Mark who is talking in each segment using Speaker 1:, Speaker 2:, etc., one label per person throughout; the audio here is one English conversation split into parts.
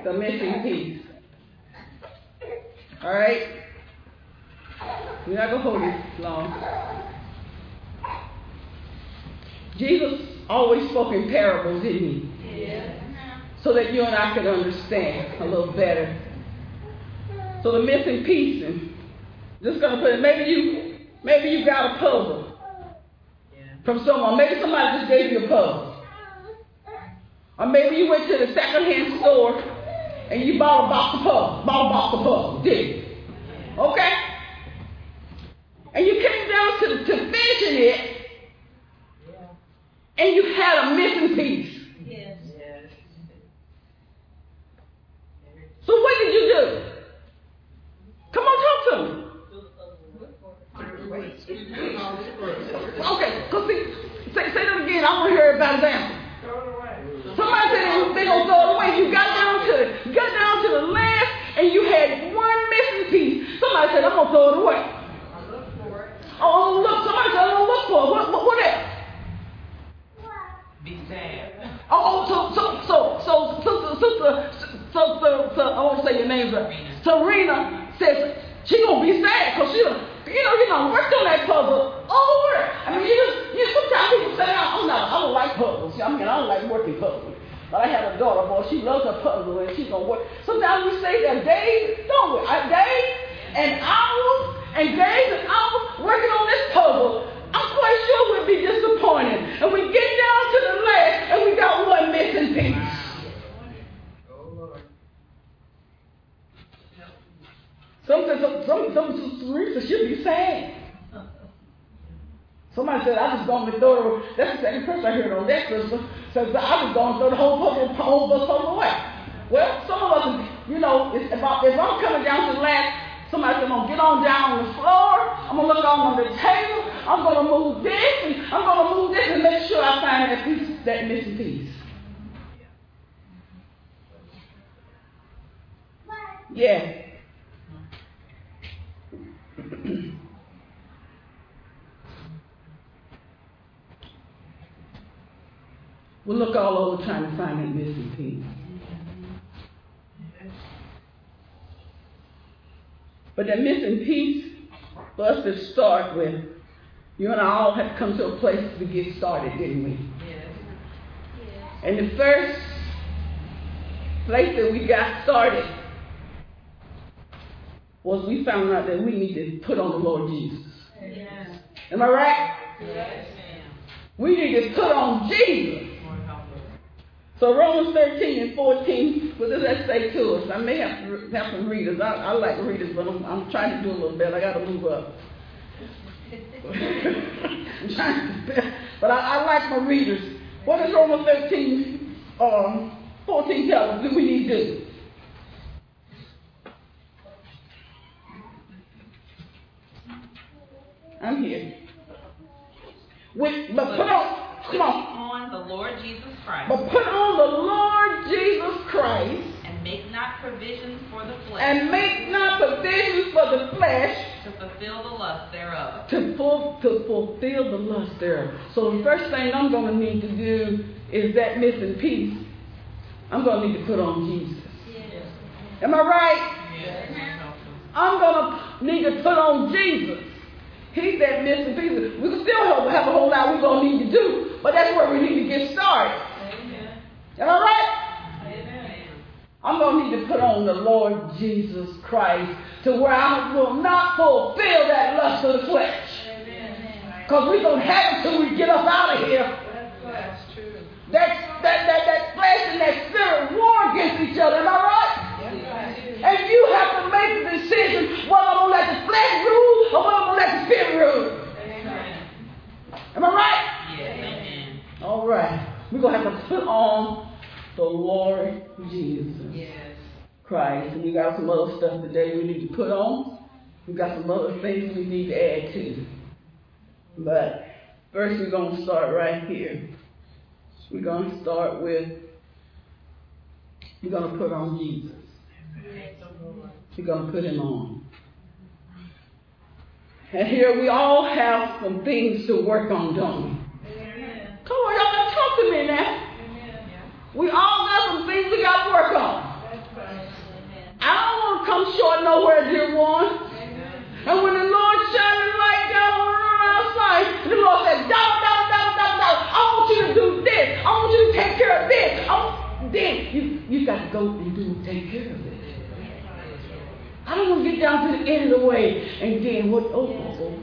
Speaker 1: The missing piece. All right? We're not going to hold it long. Jesus always spoke in parables, didn't he?
Speaker 2: Yeah.
Speaker 1: So that you and I could understand a little better. So the missing piece, and just going to put it, maybe you got a puzzle from someone. Maybe somebody just gave you a puzzle. Or maybe you went to the secondhand store and you bought a box of puzzles, did you? Okay? And you came down to finishing it, and you had a missing piece.
Speaker 2: Yes.
Speaker 1: So what did you do? Come on, talk to me. Okay, because say that again. I want to hear everybody's answer. Somebody said they gonna throw it away. You got down to the last, and you had one missing piece. Somebody said, I'm gonna throw it away.
Speaker 2: I look for it.
Speaker 1: Oh, look! Somebody said, I'm gonna look for it. What else?
Speaker 3: Be sad.
Speaker 1: So I won't say your name, but Serena says she gonna be sad because she worked on that puzzle over. I mean, sometimes people say, I don't like puzzles. I don't like working puzzles. But I have a daughter, boy, she loves her puzzle and she's gonna work. Sometimes we stay there days, don't we? Days and hours working on this puzzle. I'm quite sure we'd be disappointed. And we get down to the last and we got one missing piece. Some Teresa should be sad. Somebody said, I was going to throw it. That's the second person I heard on that Christmas. Says, I was going to throw the whole puzzle away. Well, some of us, if I'm coming down to the last, somebody said, I'm going to get on down on the floor. I'm going to look on the table. I'm going to move this, and I'm going to move this, and make sure I find that missing piece. Yeah. We'll look all over trying to find that missing piece. But that missing piece, for us to start with, you and I all had to come to a place to get started, didn't we?
Speaker 2: Yes.
Speaker 1: And the first place that we got started was we found out that we need to put on the Lord Jesus.
Speaker 2: Yes.
Speaker 1: Am I right?
Speaker 2: Yes.
Speaker 1: We need to put on Jesus. So Romans 13 and 14, what does that say to us? I may have to have some readers. I like readers, but I'm trying to do a little better. I got to move up. I'm trying to, but I like my readers. What does Romans 13, 14 tell us that we need to do? I'm here. But put on
Speaker 3: the Lord Jesus Christ.
Speaker 1: But put on the Lord Jesus Christ.
Speaker 3: And make not provisions for the flesh.
Speaker 1: And make not provisions for the flesh.
Speaker 3: To fulfill the lust thereof.
Speaker 1: To fulfill the lust thereof. So the first thing I'm going to need to do is that missing piece. I'm going to need to put on Jesus.
Speaker 2: Yes.
Speaker 1: Am I right?
Speaker 3: Yes.
Speaker 1: I'm going to need to put on Jesus. He's that missing piece. We can still have a whole lot we're going to need to do, but that's where we need to get started.
Speaker 2: Amen.
Speaker 1: Am I right?
Speaker 2: Amen.
Speaker 1: I'm going to need to put on the Lord Jesus Christ to where I will not fulfill that lust of the flesh. Because we're going to have it till we get up out of here.
Speaker 2: That's true.
Speaker 1: That flesh and that spirit war against each other. Am I right? And you have to make the decision whether I'm going to let the flesh rule or whether I'm going to let the spirit rule.
Speaker 2: Amen.
Speaker 1: Am I right?
Speaker 3: Yes. Amen.
Speaker 1: All right. We're going to have to put on the Lord Jesus Christ. And we got some other stuff today we need to put on. We got some other things we need to add to. But first we're going to start right here. We're going to start with, we're going to put on Jesus. We're going to put him on. And here we all have some things to work on, don't we?
Speaker 2: Amen.
Speaker 1: Come on, y'all got to talk to me now.
Speaker 2: Amen.
Speaker 1: We all got some things we got to work on.
Speaker 2: That's
Speaker 1: then you got to go and take care of it. I don't want to get down to the end of the way and then what? Oh.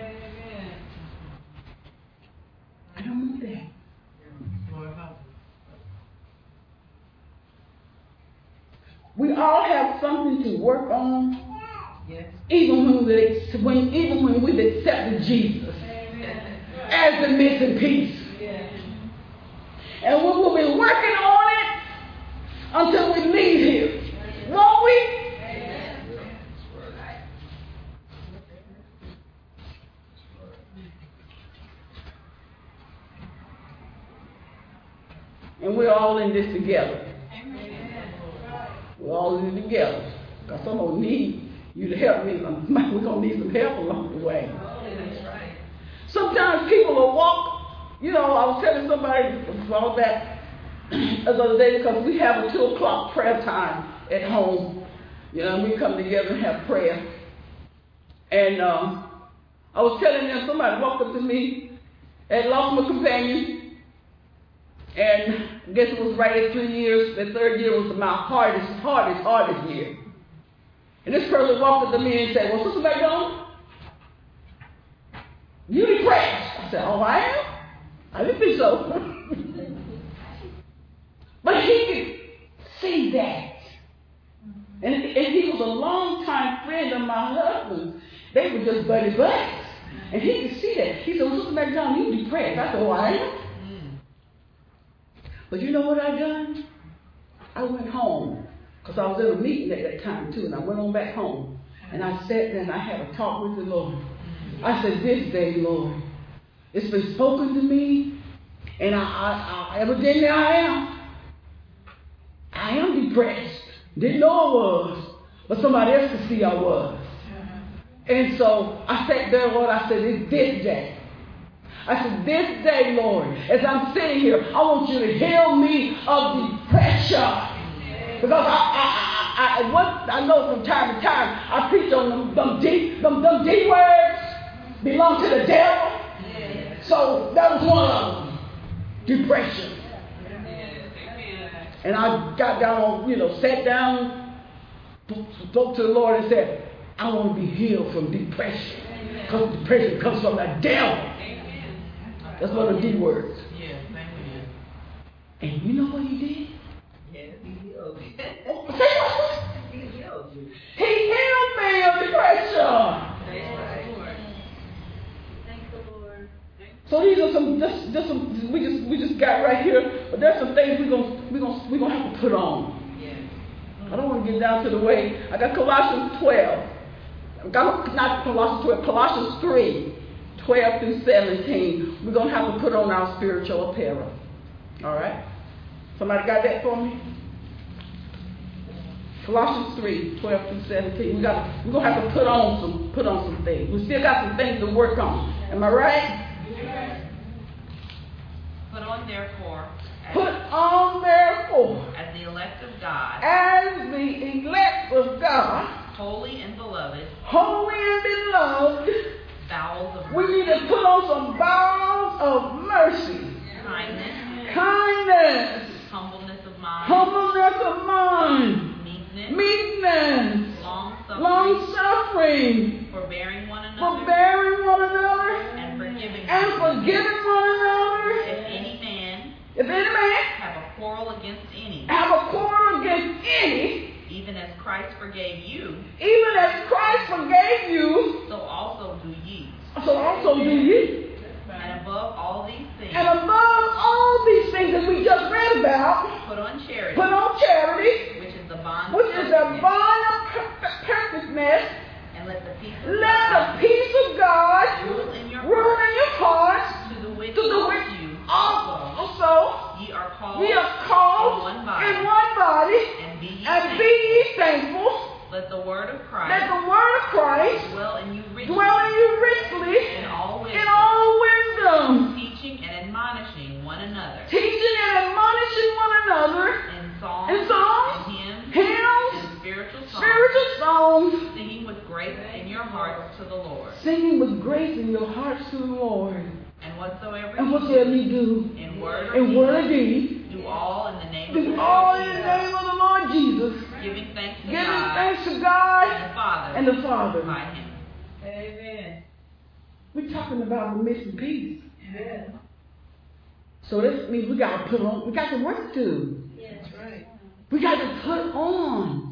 Speaker 1: I don't want that. We all have something to work on.
Speaker 2: Yes.
Speaker 1: Even when we've accepted Jesus as the missing piece.
Speaker 2: Yes.
Speaker 1: And we will be working on it until we leave here. Won't we? And we're all in this together. We're all in it together. Because I'm going to need you to help me. We're going to need some help along the way. Sometimes people will walk. You know, I was telling somebody about that the other day because we have a 2 o'clock prayer time at home. You know, we come together and have prayer. And I was telling them, somebody walked up to me, had lost my companion. And I guess it was right at 3 years. The 3rd year was my hardest year. And this person walked up to me and said, well, Sister McDonald, you depressed. I said, oh, I am? I didn't think so. But he could see that. And he was a longtime friend of my husband's. They were just buddy buddies. And he could see that. He said, well, Sister McDonald, you depressed. I said, oh, I am? But you know what I done? I went home because I was in a meeting at that time too, and I went on back home. And I sat there and I had a talk with the Lord. I said, this day, Lord, it's been spoken to me, and I evidently I am depressed. Didn't know I was, but somebody else could see I was. And so I sat there, Lord, I said, it's this day. I said, this day, Lord, as I'm sitting here, I want you to heal me of depression. Because I know from time to time, I preach on them deep words belong to the devil. So that was one of them, depression. And I got down, sat down, spoke to the Lord and said, I want to be healed from depression. Because depression comes from the devil. That's one of the D words.
Speaker 3: Yes, amen.
Speaker 1: And you know what he did?
Speaker 2: Yes, he healed me.
Speaker 1: Oh, say what?
Speaker 2: He healed you.
Speaker 1: He healed me of depression.
Speaker 2: Thank the Lord.
Speaker 1: So these are some we just got right here, but there's some things we're gonna have to put on.
Speaker 2: Yes.
Speaker 1: I don't want to get down to the way. I got Colossians 12. Not Colossians 12, Colossians 3. 12 through 17, we're going to have to put on our spiritual apparel. All right? Somebody got that for me? Colossians 3, 12 through 17. We're going to have to put on some things. We still got some things to work on. Am I right?
Speaker 3: Yes. Put on therefore. As the elect of God.
Speaker 1: As the elect of God.
Speaker 3: Holy and beloved. Bowels of
Speaker 1: we need to put on some bowels of mercy, kindness,
Speaker 3: humbleness of mind,
Speaker 1: meekness, long suffering,
Speaker 3: forbearing one
Speaker 1: another,
Speaker 3: and forgiving
Speaker 1: one another.
Speaker 3: If any man
Speaker 1: have
Speaker 3: a quarrel against any, even as Christ forgave you, so also do ye. And above all these things,
Speaker 1: that we just read about,
Speaker 3: put on
Speaker 1: charity,
Speaker 3: which is the bond
Speaker 1: of perfectness,
Speaker 3: and let the peace
Speaker 1: of God
Speaker 3: rule in your
Speaker 1: hearts,
Speaker 3: to the which you
Speaker 1: also
Speaker 3: ye are called
Speaker 1: in one body,
Speaker 3: and be
Speaker 1: ye thankful.
Speaker 3: Let the word of Christ dwell in you
Speaker 1: richly
Speaker 3: in all
Speaker 1: wisdom,
Speaker 3: teaching and admonishing one another in psalms, and hymns, and spiritual songs, singing with grace in your hearts to the Lord. And whatsoever
Speaker 1: you do
Speaker 3: in word
Speaker 1: or
Speaker 3: deed,
Speaker 1: do
Speaker 3: do all in the name of
Speaker 1: Do
Speaker 3: the
Speaker 1: all
Speaker 3: Lord
Speaker 1: in the
Speaker 3: Jesus.
Speaker 1: name of the Lord Jesus.
Speaker 3: Giving thanks to
Speaker 1: Giving
Speaker 3: God
Speaker 1: thanks to God
Speaker 3: and the Father.
Speaker 1: and the Father.
Speaker 3: By Him.
Speaker 2: Amen.
Speaker 1: We're talking about the missing piece.
Speaker 2: Yeah.
Speaker 1: So this means we got to put on, we got to work to.
Speaker 2: Yeah, that's right.
Speaker 1: We got to put on.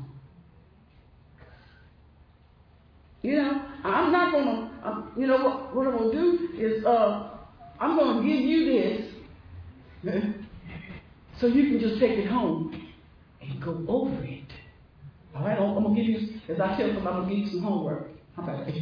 Speaker 1: You know, I'm not going to, you know what I'm going to do is I'm going to give you this so you can just take it home and go over it. All right, I'm going to give you, as I tell them, I'm going to give you some homework. How about that?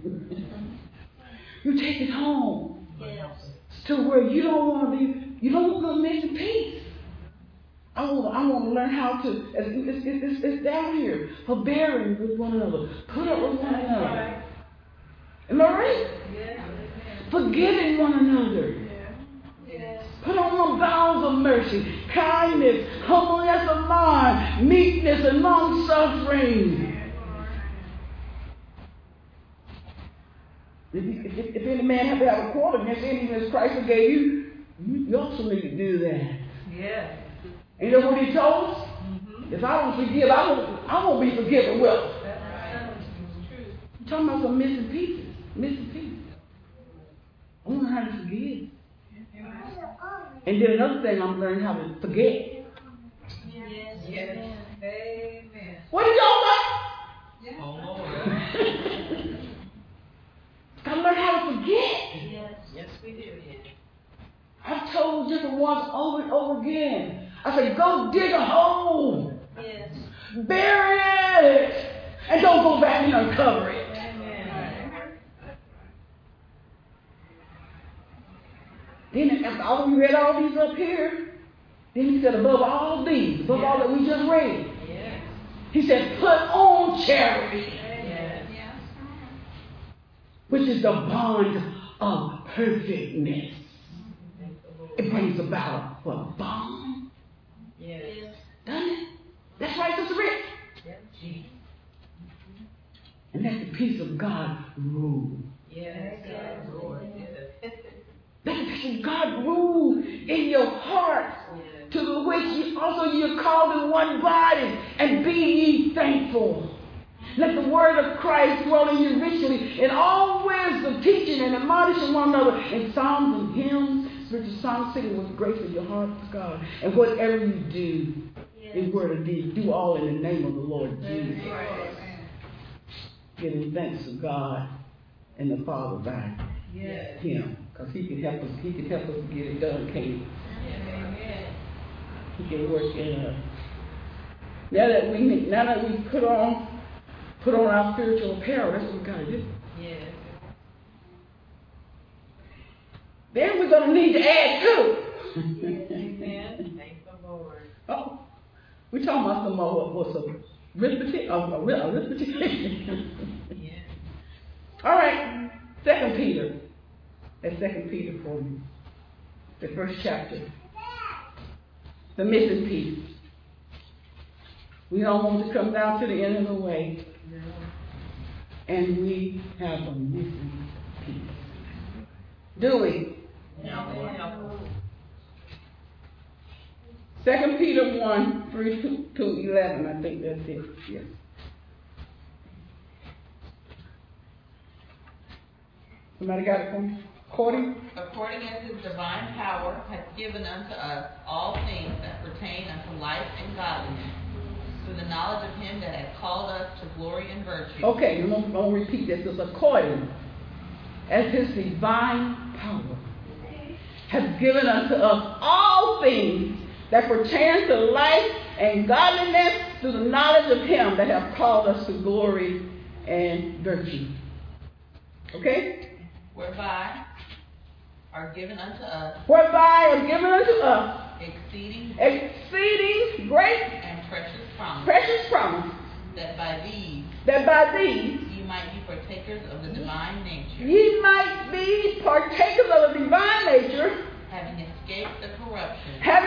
Speaker 1: You take it home.
Speaker 2: Yes.
Speaker 1: To where you don't want to be, you don't want to miss a piece. I want to learn how to, it's down here, forbearing with one another, put up with one another. Am I right?
Speaker 2: Yes.
Speaker 1: Forgiving one another.
Speaker 2: Yes.
Speaker 1: Put on the bowels of mercy, kindness, humbleness of mind, meekness, and long suffering. If any man have to have a quarrel against any as Christ gave you, you also need to do that.
Speaker 2: Yes.
Speaker 1: And you know what he told us?
Speaker 2: Mm-hmm.
Speaker 1: If I don't forgive, I won't be forgiven. Well,
Speaker 2: That's right.
Speaker 1: I'm talking about some missing pieces. Missing pieces. I want to learn how to forgive. And then another thing, I'm learning how to forget.
Speaker 2: Yes. Yes. Amen.
Speaker 1: What did y'all say?
Speaker 2: Oh, Lord.
Speaker 1: Gotta learn how to forget.
Speaker 2: Yes. Yes, we do.
Speaker 1: I've told different ones over and over again. I said, go dig a hole.
Speaker 2: Yes.
Speaker 1: Bury it. And don't go back and uncover it.
Speaker 2: Amen.
Speaker 1: Then after all we read all these up here, then he said above all these, above all that we just read,
Speaker 2: Yes.
Speaker 1: he said put on charity,
Speaker 2: Yes.
Speaker 1: which is the bond of perfectness. It brings about what? Bond?
Speaker 2: Yes.
Speaker 1: Doesn't it? That's right, Sister Rich.
Speaker 2: Yes.
Speaker 1: And let the peace of God rule.
Speaker 2: Yes. Lord. Yes.
Speaker 1: Let the peace of God rule in your heart, to the which you're called in one body, and be ye thankful. Let the word of Christ dwell in you richly in all wisdom, teaching and admonishing one another in psalms and hymns, spiritual songs, singing with grace in your heart to God. And whatever you do, in word or deed, do all in the name of the Lord Jesus. Giving thanks to God and the Father by Him, because He can help us. He can help us get it done, can't He?
Speaker 2: Amen.
Speaker 1: He can work in us. Now that we put on our spiritual apparel, that's what we gotta do.
Speaker 2: Yes.
Speaker 1: Then we're gonna need to add to.
Speaker 2: Amen. Thank the Lord.
Speaker 1: Oh, we're talking about some what's arithmetic? Arithmetic.
Speaker 2: Yes.
Speaker 1: All right, 2 Peter. That's 2 Peter for me. The first chapter. The missing piece. We don't want to come down to the end of the way.
Speaker 2: No.
Speaker 1: And we have a missing piece. Do we?
Speaker 2: No.
Speaker 1: 2 Peter 1, 3 to 11, I think that's it. Yes. Somebody got it for me? According
Speaker 3: According as His divine power hath given unto us all things that pertain unto life and godliness, through the knowledge of Him that hath called us to glory and virtue.
Speaker 1: Okay, I'm going to repeat this. It's according as His divine power has given unto us all things that pertain to life and godliness, through the knowledge of Him that hath called us to glory and virtue. Okay?
Speaker 3: Whereby are given unto us
Speaker 1: Whereby are given unto us
Speaker 3: exceeding
Speaker 1: great
Speaker 3: and precious
Speaker 1: promise,
Speaker 3: that by these ye might be partakers of the divine nature,
Speaker 1: ye might be partakers of the divine nature,
Speaker 3: having escaped the corruption
Speaker 1: that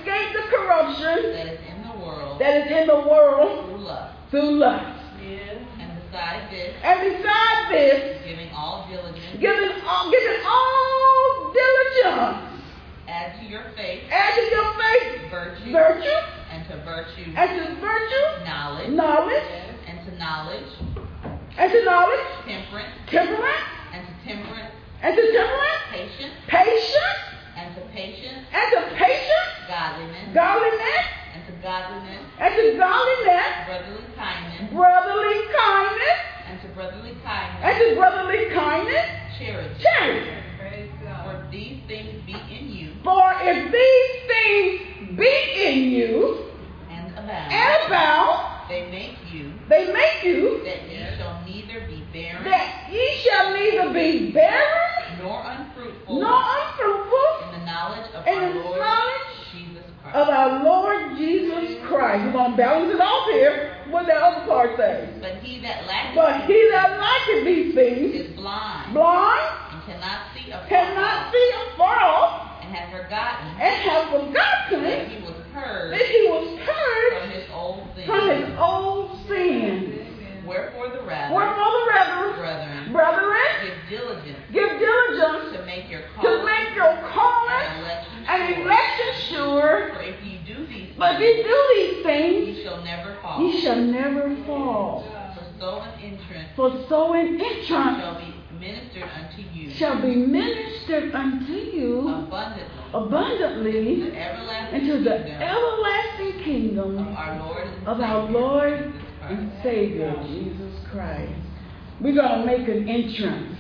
Speaker 1: is in the world
Speaker 3: through lust.
Speaker 1: Yes.
Speaker 3: And beside this, giving all diligence,
Speaker 1: diligence,
Speaker 3: add to your faith
Speaker 1: virtue, virtue.
Speaker 3: And to virtue,
Speaker 1: And to virtue,
Speaker 3: knowledge.
Speaker 1: knowledge.
Speaker 3: And to knowledge,
Speaker 1: And to knowledge,
Speaker 3: temperance.
Speaker 1: temperance.
Speaker 3: And to temperance,
Speaker 1: And to temperance,
Speaker 3: patience.
Speaker 1: patience.
Speaker 3: And to patience,
Speaker 1: And to patience,
Speaker 3: godliness.
Speaker 1: godliness.
Speaker 3: And to godliness,
Speaker 1: And to godliness,
Speaker 3: brotherly kindness.
Speaker 1: brotherly kindness.
Speaker 3: And to brotherly
Speaker 1: And
Speaker 3: kindness,
Speaker 1: to brotherly kindness,
Speaker 3: charity.
Speaker 1: charity.
Speaker 2: Praise God.
Speaker 3: For if these things be in you
Speaker 1: For if these things be in you
Speaker 3: and abound,
Speaker 1: and abound,
Speaker 3: they make you
Speaker 1: they make you
Speaker 3: that ye shall neither be barren
Speaker 1: that ye shall neither be barren
Speaker 3: nor unfruitful
Speaker 1: nor unfruitful
Speaker 3: in the knowledge of
Speaker 1: in
Speaker 3: our
Speaker 1: the
Speaker 3: Lord
Speaker 1: knowledge
Speaker 3: Jesus
Speaker 1: of
Speaker 3: Christ.
Speaker 1: our Lord Jesus Christ. We're going to balance it off here. What the other part says.
Speaker 3: But he that lacketh
Speaker 1: But he that liketh these things,
Speaker 3: is blind
Speaker 1: blind,
Speaker 3: and cannot see afar
Speaker 1: cannot
Speaker 3: off,
Speaker 1: see afar off,
Speaker 3: and hath forgotten
Speaker 1: and hath forgotten
Speaker 3: that he was purged
Speaker 1: that he was
Speaker 3: from
Speaker 1: purged
Speaker 3: his old
Speaker 1: from his
Speaker 3: sins.
Speaker 1: old sins.
Speaker 3: Wherefore the rather,
Speaker 1: Wherefore the
Speaker 3: brethren,
Speaker 1: brethren,
Speaker 3: give diligence
Speaker 1: give diligence
Speaker 3: to make your
Speaker 1: to
Speaker 3: calling
Speaker 1: make your calling
Speaker 3: and election
Speaker 1: and
Speaker 3: sure.
Speaker 1: election sure.
Speaker 3: For if ye do these
Speaker 1: But if
Speaker 3: things,
Speaker 1: you do these things,
Speaker 3: ye shall never fall.
Speaker 1: ye shall never fall.
Speaker 3: For so an entrance
Speaker 1: For so an entrance
Speaker 3: shall be ministered unto you
Speaker 1: shall be ministered unto you
Speaker 3: abundantly
Speaker 1: abundantly
Speaker 3: the everlasting
Speaker 1: into the
Speaker 3: kingdom
Speaker 1: everlasting
Speaker 3: of
Speaker 1: kingdom
Speaker 3: our Lord and
Speaker 1: of our
Speaker 3: Savior,
Speaker 1: Lord
Speaker 3: Jesus Christ.
Speaker 1: and Savior, Jesus Christ. We're going to make an entrance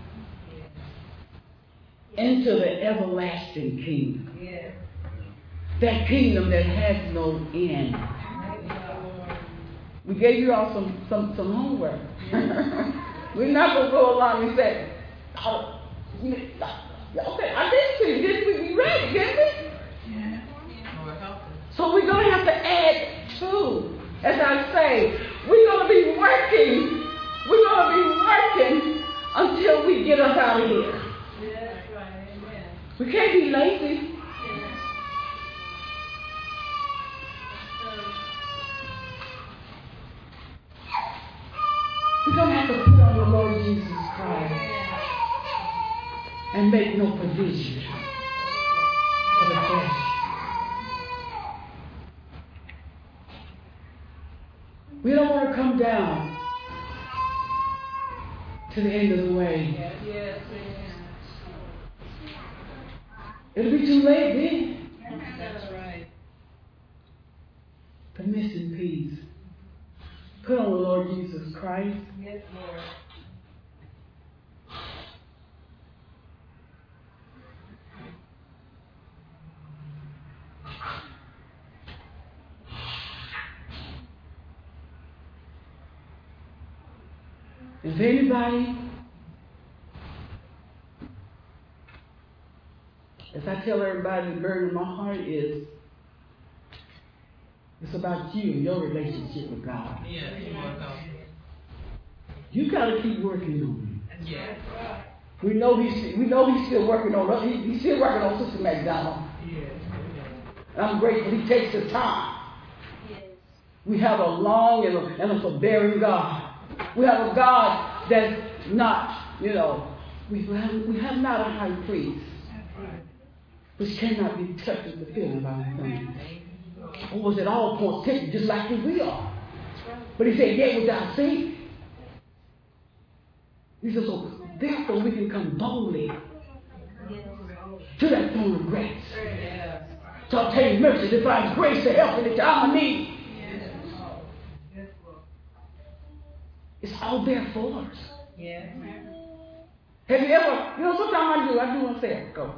Speaker 1: into the everlasting kingdom.
Speaker 2: Yes.
Speaker 1: That kingdom that has no end. We gave you all some homework. We're not going to go along and say, oh, okay, I did to you. Didn't we be ready, didn't we?
Speaker 3: Yeah. Lord help us.
Speaker 1: So we're going to have to add to. As I say, we're going to be working. We're going to be working until we get us out of here.
Speaker 2: Yes, right. Amen.
Speaker 1: We can't be lazy. We're going to have to put on the Lord Jesus Christ and make no provision for the flesh. We don't want to come down to the end of the way.
Speaker 2: Yes, amen.
Speaker 1: It'll be too late then.
Speaker 2: That's right.
Speaker 1: The missing piece. Put on the Lord Jesus Christ.
Speaker 2: Yes, Lord.
Speaker 1: If anybody, as I tell everybody, the burden of my heart is, it's about you and your relationship with God.
Speaker 3: Yes, Lord help us.
Speaker 1: You got to keep working on it.
Speaker 3: Yes.
Speaker 1: We know he's still working on it. He's still working on Sister McDonald.
Speaker 3: Yes.
Speaker 1: And I'm grateful he takes the time. We have a long and a forbearing God. We have a God that's not, we have not a high priest which cannot be touched with the feeling of our infirmity. Or was it all points tempted just like we are? But he said, yet without sin. He said, so therefore we can come boldly to that throne of grace. To obtain mercy, to find grace to help in the time of need. It's all there for us.
Speaker 2: Yes.
Speaker 1: Have you ever, sometimes I do want to say, go,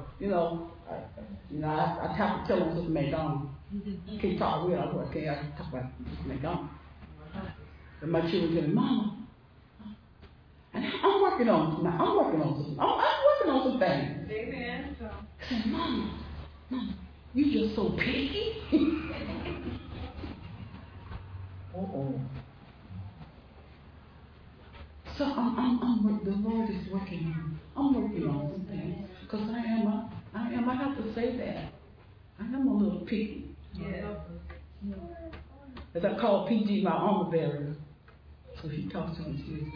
Speaker 1: I have to tell them Sister McDonald. Can't talk with her, I can't talk about Sister McDonald. And my children tell me, Mama, and I'm working on some things.
Speaker 2: Amen.
Speaker 1: I said, Mama, you just so picky. So the Lord is working on. I'm working on some things because I have to say that I am a little picky.
Speaker 2: Yes.
Speaker 1: As I call PG my armor bearer, so she talks to me too.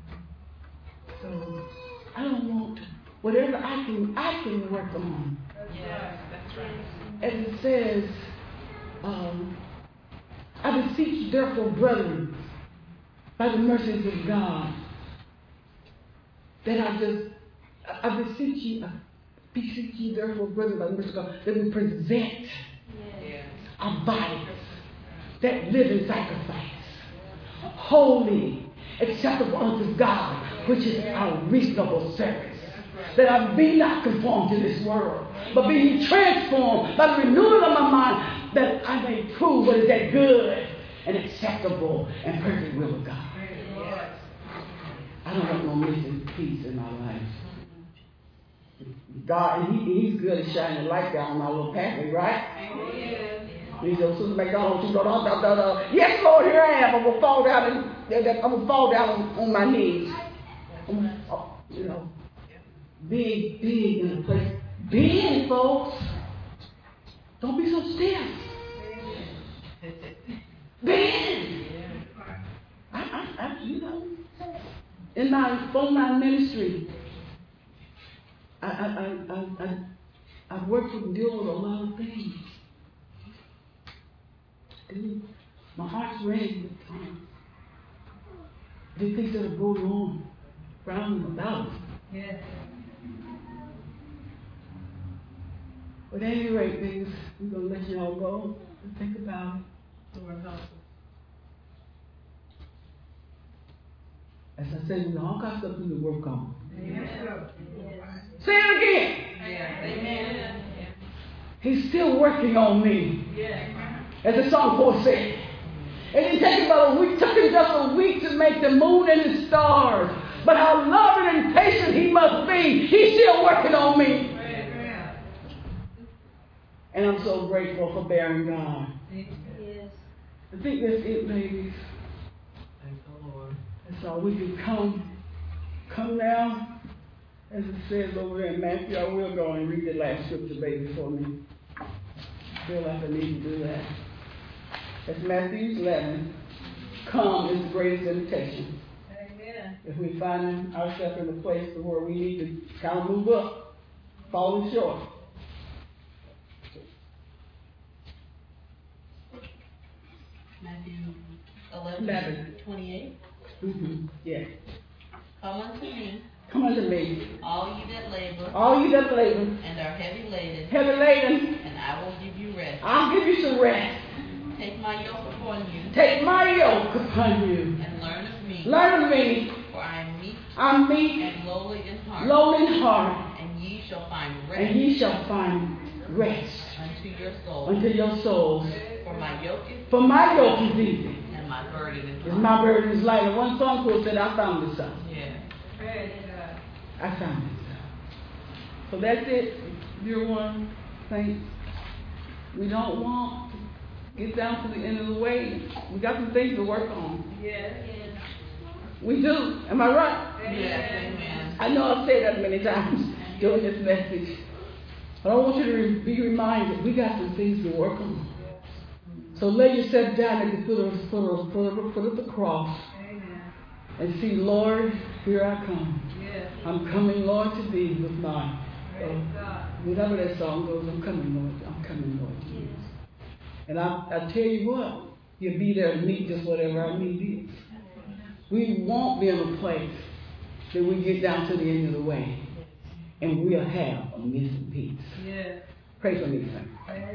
Speaker 1: So I don't want whatever I can work on.
Speaker 2: Yes, that's right.
Speaker 1: As it says I beseech you, therefore, brethren, by the mercies of God, that I beseech you, therefore, brethren, by the mercies of God, that we present our bodies, that living sacrifice, holy, acceptable unto God, which is our reasonable service. That I be not conformed to this world, but be ye transformed by the renewing of my mind, that I may prove what is that good and acceptable and perfect will of God. I don't want no missing piece in my life. God, and He's good at shining the light down on my little pathway, right? He said, Sister McDonald, yes, Lord, here I am. I'm gonna fall down on my knees. Being in a place. Being, folks. Don't be so stiff. Being. In my phone line ministry, I've worked with and deal with a lot of things. My heart's racing with time. The things that are going on around and about us.
Speaker 2: Yes.
Speaker 1: But at any rate, things, we're going to let you all go and think about it.
Speaker 2: Lord help us.
Speaker 1: As I said, we all got something to work on.
Speaker 2: Amen.
Speaker 1: Say it again.
Speaker 2: Yes. Amen.
Speaker 1: He's still working on me.
Speaker 2: Yes.
Speaker 1: As the songboy said. It didn't take him but a week. Took him just a week to make the moon and the stars. But how loving and patient He must be. He's still working on me. And I'm so grateful for bearing God.
Speaker 2: Yes.
Speaker 1: I think that's it, ladies.
Speaker 3: Thank the Lord.
Speaker 1: That's all. We can come now. As it says over there in Matthew, I will go and read the last scripture, baby, for me. I feel like I need to do that. That's Matthew 11. Come is the greatest invitation.
Speaker 2: Amen.
Speaker 1: If we find ourselves in a place where we need to kind of move up, falling short.
Speaker 3: Matthew 11:28.
Speaker 1: Mm-hmm. Yeah.
Speaker 3: Come unto me,
Speaker 1: Come unto me,
Speaker 3: all ye that labor
Speaker 1: all you that labor,
Speaker 3: and are heavy laden,
Speaker 1: and
Speaker 3: I will give you rest.
Speaker 1: I'll give you some rest.
Speaker 3: Take my yoke upon you,
Speaker 1: Take my yoke upon you.
Speaker 3: and learn of me,
Speaker 1: Learn of me.
Speaker 3: for I am meek
Speaker 1: I'm meek,
Speaker 3: and lowly in heart,
Speaker 1: lowly in heart,
Speaker 3: and ye shall find rest
Speaker 1: and ye shall find rest
Speaker 3: unto your souls.
Speaker 1: unto your souls.
Speaker 3: For my yoke is
Speaker 1: For my yoke is easy,
Speaker 3: and my burden is
Speaker 1: and
Speaker 3: light.
Speaker 1: my burden is light. And one song poet said, I found this out.
Speaker 3: Yeah.
Speaker 2: Praise God.
Speaker 1: I found this out. So that's it, dear one, saints. We don't want to get down to the end of the way. We got some things to work on.
Speaker 2: Yes.
Speaker 1: We do. Am I right?
Speaker 3: Yes, amen.
Speaker 1: I know I've said that many times during this message. But I want you to be reminded we got some things to work on. So lay yourself down at the foot of the cross.
Speaker 2: Amen.
Speaker 1: And see, Lord, here I come.
Speaker 2: Yes.
Speaker 1: I'm coming, Lord, to thee with my,
Speaker 2: Praise God.
Speaker 1: whatever that song goes, I'm coming, Lord. I'm coming, Lord. Yes. And I tell you what, you'll be there to meet just whatever our need is. We won't be in a place that we get down to the end of the way and we'll have a missing piece.
Speaker 2: Yes.
Speaker 1: Pray for me, son.
Speaker 2: Amen.